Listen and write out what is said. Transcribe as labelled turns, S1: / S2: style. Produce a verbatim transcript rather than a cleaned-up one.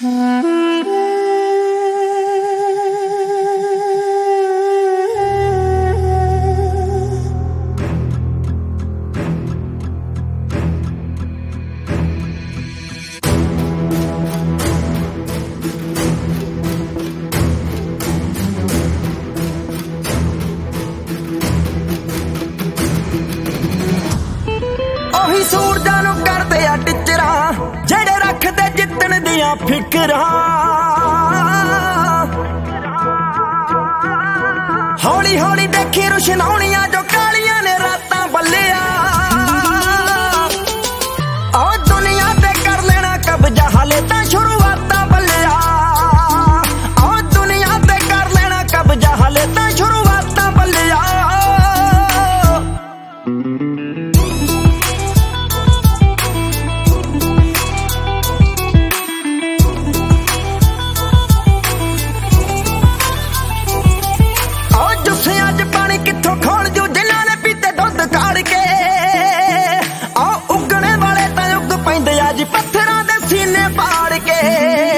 S1: सूरजां नूं करदे आ टिचरां जेड़े रखदे जितण दियां फिकरां हौली हौली देखी रुशनाउणियां जो कालियां ने रातां बल्लिया आ दुनिया ते कर लेना कब्जा हाले तां शुरुआतां बल्लिया आ दुनिया ते कर लेना कब्जा हाले तां शुरुआतां बल्लिया खोल जो जिन्हां ने पीते दुध काड़ के आ उगने वाले तां उग पैंदे आ जी पत्थरां दे सीने पाड़ के।